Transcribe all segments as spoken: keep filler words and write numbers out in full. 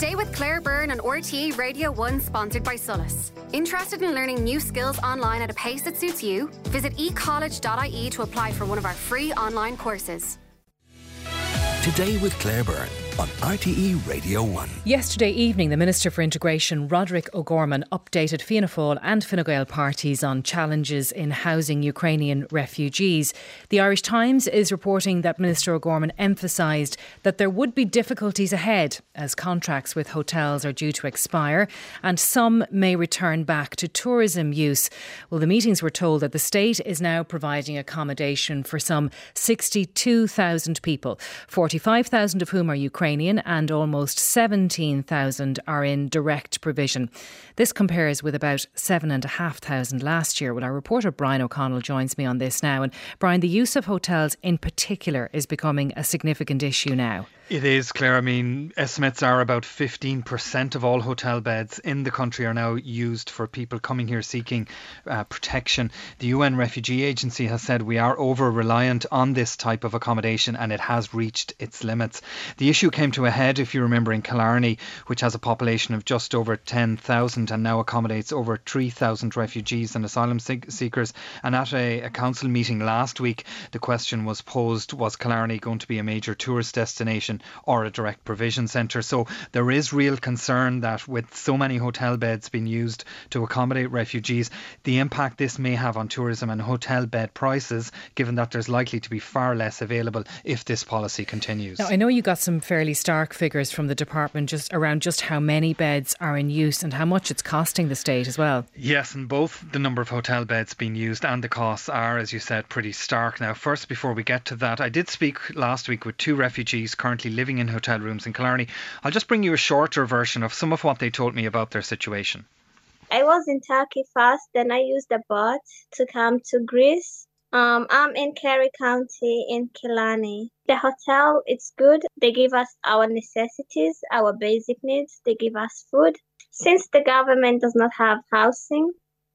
Today with Claire Byrne on R T E Radio one, sponsored by Solus. Interested in learning new skills online at a pace that suits you? Visit e college dot I E to apply for one of our free online courses. Today with Claire Byrne on R T E Radio one. Yesterday evening, the Minister for Integration, Roderick O'Gorman, updated Fianna Fáil and Fine Gael parties on challenges in housing Ukrainian refugees. The Irish Times is reporting that Minister O'Gorman emphasised that there would be difficulties ahead as contracts with hotels are due to expire and some may return back to tourism use. Well, the meetings were told that the state is now providing accommodation for some sixty-two thousand people, forty-five thousand of whom are Ukrainian and almost seventeen thousand are in direct provision. This compares with about seven thousand five hundred last year. Well, our reporter Brian O'Connell joins me on this now. And Brian, the use of hotels in particular is becoming a significant issue now. It is, Claire. I mean, estimates are about fifteen percent of all hotel beds in the country are now used for people coming here seeking uh, protection. The U N Refugee Agency has said we are over-reliant on this type of accommodation and it has reached its limits. The issue came to a head, if you remember, in Killarney, which has a population of just over ten thousand and now accommodates over three thousand refugees and asylum seekers. And at a, a council meeting last week, the question was posed, was Killarney going to be a major tourist destination or a direct provision centre? So there is real concern that with so many hotel beds being used to accommodate refugees, the impact this may have on tourism and hotel bed prices, given that there's likely to be far less available if this policy continues. Now, I know you got some fairly stark figures from the department just around just how many beds are in use and how much it's costing the state as well. Yes, and both the number of hotel beds being used and the costs are, as you said, pretty stark. Now, first, before we get to that, I did speak last week with two refugees currently living in hotel rooms in Killarney. I'll just bring you a shorter version of some of what they told me about their situation. I was in Turkey first, then I used a boat to come to Greece. Um, I'm in Kerry County in Killarney. The hotel, it's good. They give us our necessities, our basic needs. They give us food. Since the government does not have housing,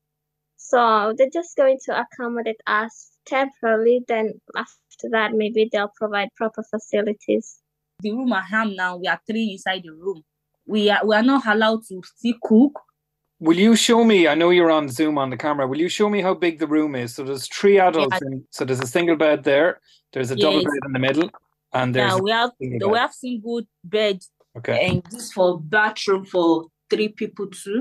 so they're just going to accommodate us temporarily. Then after that, maybe they'll provide proper facilities. The room I am now, we are three inside the room. We are we are not allowed to still cook. Will you show me, I know you're on Zoom on the camera, will you show me how big the room is? So there's three adults, yeah. in, so there's a single bed there, there's a yes. double bed in the middle, and there's yeah, we have we have single bed. Okay. And this for bathroom for three people too.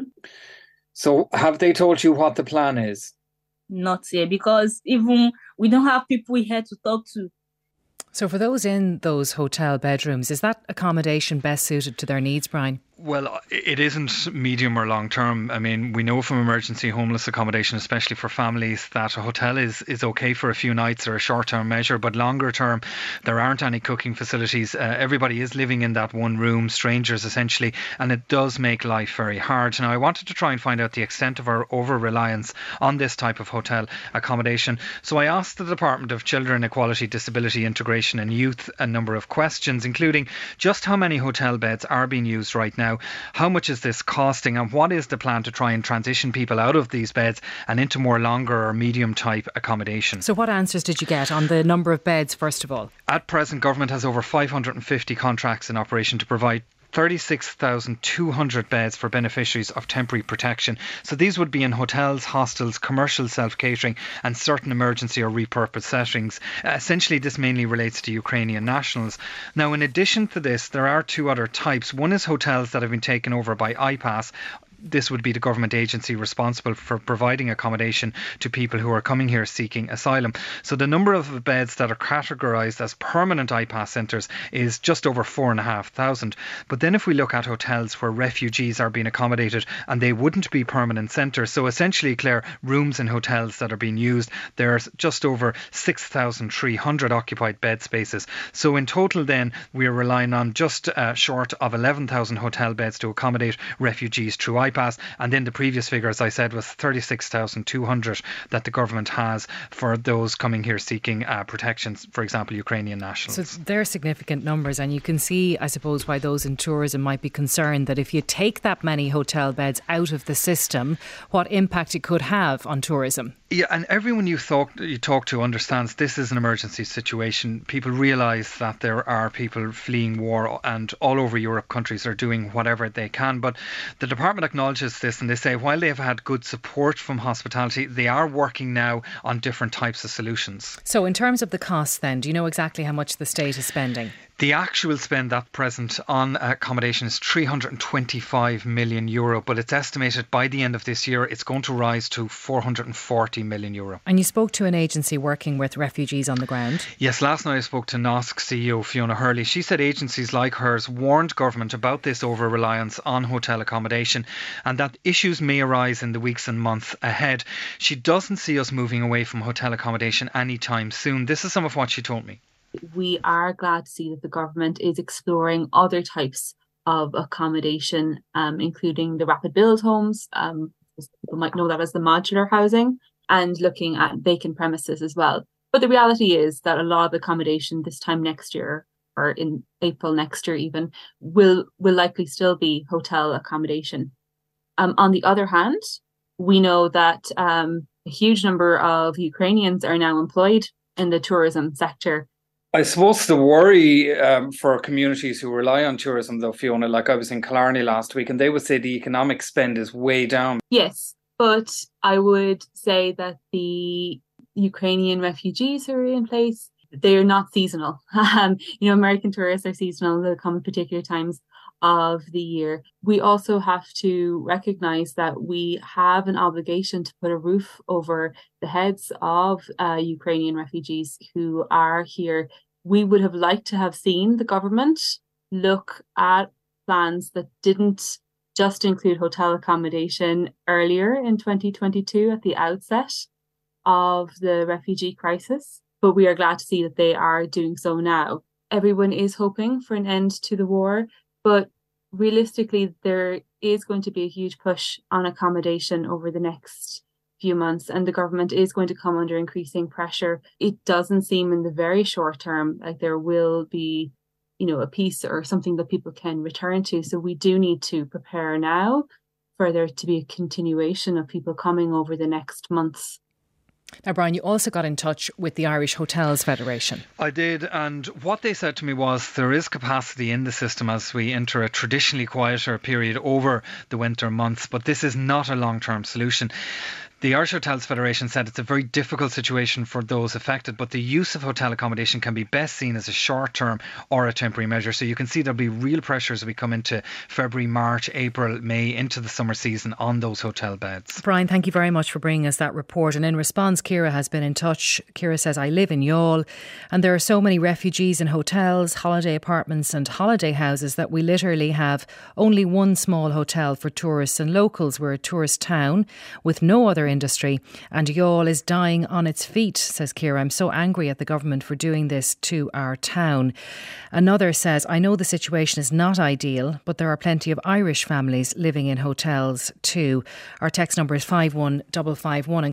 So have they told you what the plan is? Not yet, because even we don't have people here to talk to. So for those in those hotel bedrooms, is that accommodation best suited to their needs, Brian? Well, it isn't medium or long term. I mean, we know from emergency homeless accommodation, especially for families, that a hotel is, is okay for a few nights or a short term measure, but longer term, there aren't any cooking facilities. Uh, everybody is living in that one room, strangers essentially, and it does make life very hard. Now, I wanted to try and find out the extent of our over reliance on this type of hotel accommodation. So I asked the Department of Children, Equality, Disability, Integration and Youth a number of questions, including just how many hotel beds are being used right now. How much is this costing and what is the plan to try and transition people out of these beds and into more longer or medium type accommodation? So what answers did you get on the number of beds, first of all? At present, government has over five hundred fifty contracts in operation to provide thirty-six thousand two hundred beds for beneficiaries of temporary protection. So these would be in hotels, hostels, commercial self-catering and certain emergency or repurposed settings. Uh, essentially, this mainly relates to Ukrainian nationals. Now, in addition to this, there are two other types. One is hotels that have been taken over by I PASS. This would be the government agency responsible for providing accommodation to people who are coming here seeking asylum. So the number of beds that are categorised as permanent I PASS centres is just over four and a half thousand. But then if we look at hotels where refugees are being accommodated and they wouldn't be permanent centres, so essentially, Claire, rooms in hotels that are being used, there's just over six thousand three hundred occupied bed spaces. So in total then, we are relying on just uh, short of eleven thousand hotel beds to accommodate refugees through I bypassed. And then the previous figure, as I said, was thirty-six thousand two hundred that the government has for those coming here seeking uh, protections, for example, Ukrainian nationals. So they're significant numbers, and you can see, I suppose, why those in tourism might be concerned that if you take that many hotel beds out of the system, what impact it could have on tourism. Yeah, and everyone you talk you talk to understands this is an emergency situation. People realise that there are people fleeing war, and all over Europe countries are doing whatever they can. But the department acknowledges this, and they say while they have had good support from hospitality, they are working now on different types of solutions. So in terms of the costs then, do you know exactly how much the state is spending? The actual spend at present on accommodation is three hundred twenty-five million euro, but it's estimated by the end of this year it's going to rise to four hundred forty million euro. And you spoke to an agency working with refugees on the ground? Yes, last night I spoke to N O S C C E O Fiona Hurley. She said agencies like hers warned government about this over-reliance on hotel accommodation and that issues may arise in the weeks and months ahead. She doesn't see us moving away from hotel accommodation anytime soon. This is some of what she told me. We are glad to see that the government is exploring other types of accommodation, um, including the rapid build homes. Um, people might know that as the modular housing, and looking at vacant premises as well. But the reality is that a lot of accommodation this time next year, or in April next year even, will will likely still be hotel accommodation. Um, on the other hand, we know that um, a huge number of Ukrainians are now employed in the tourism sector. I suppose the worry um, for communities who rely on tourism, though, Fiona, like I was in Killarney last week, and they would say the economic spend is way down. Yes, but I would say that the Ukrainian refugees who are in place, they are not seasonal. Um, you know, American tourists are seasonal. They'll come at particular times of the year. We also have to recognise that we have an obligation to put a roof over the heads of uh, Ukrainian refugees who are here. We would have liked to have seen the government look at plans that didn't just include hotel accommodation earlier in twenty twenty-two at the outset of the refugee crisis, but we are glad to see that they are doing so now. Everyone is hoping for an end to the war, but realistically, there is going to be a huge push on accommodation over the next few months, and the government is going to come under increasing pressure. It doesn't seem in the very short term like there will be, you know, a peace or something that people can return to. So we do need to prepare now for there to be a continuation of people coming over the next months. Now, Brian, you also got in touch with the Irish Hotels Federation. I did, and what they said to me was there is capacity in the system as we enter a traditionally quieter period over the winter months, but this is not a long-term solution. The Irish Hotels Federation said it's a very difficult situation for those affected, but the use of hotel accommodation can be best seen as a short-term or a temporary measure. So you can see there'll be real pressures as we come into February, March, April, May, into the summer season on those hotel beds. Brian, thank you very much for bringing us that report. And in response, Ciara has been in touch. Ciara says, I live in Youghal and there are so many refugees in hotels, holiday apartments and holiday houses that we literally have only one small hotel for tourists and locals. We're a tourist town with no other industry, and Youghal is dying on its feet, says Ciara. I'm so angry at the government for doing this to our town. Another says, I know the situation is not ideal, but there are plenty of Irish families living in hotels too. Our text number is five one five five one.